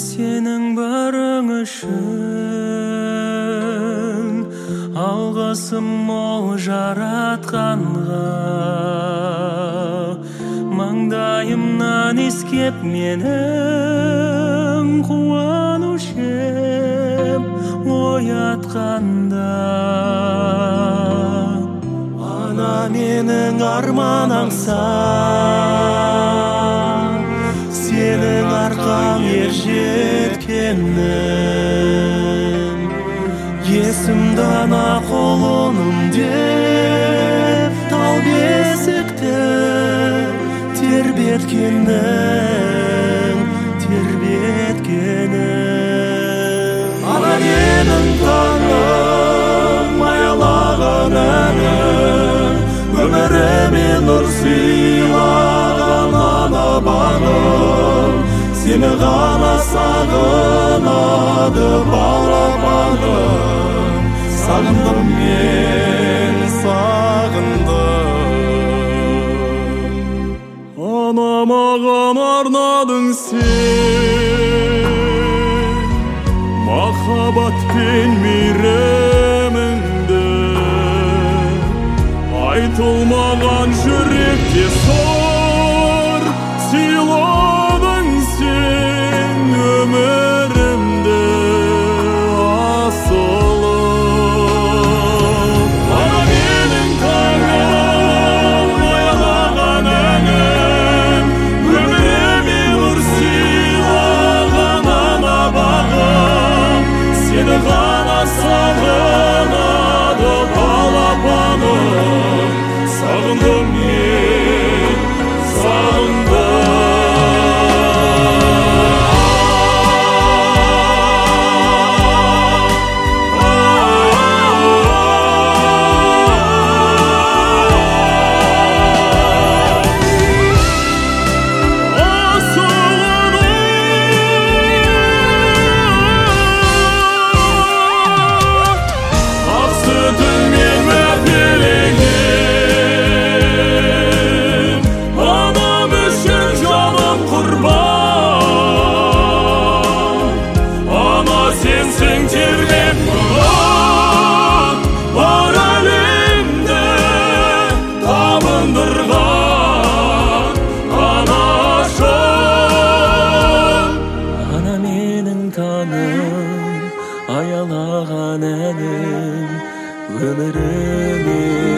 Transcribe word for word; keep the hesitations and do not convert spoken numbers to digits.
сенің барың үшін алғысым мол жаратқанға. Маңдайымнан иіскеп менің қуанушым оятқанда. Ана менің арман аңсам, сенің арқаң ер жеткенім. Есімді ана құлыным деп тал бесікті тербеткенің, тербеткенің. Ана менің таңым, аялаған әнім, өміріме нұр сыйлаған ана бағым. Сені ғана сағынады балапаным. Сағындым мен, сағындым. Ана маған арнадың сен махаббат пен мейіріміңді. Айтылмаған жүректе сор сыйладың сен өмірімді асылым. Ана менің таңым, аялаған әнім, өміріме нұр сыйлаған ана бағым. Сені ғана сағынады балапаным. Сағындым мен, сағындым. Сенсің тербеп тұрған бар әлемді табындырған анашым. Ана менің таңым, аялаған әнім, өміріме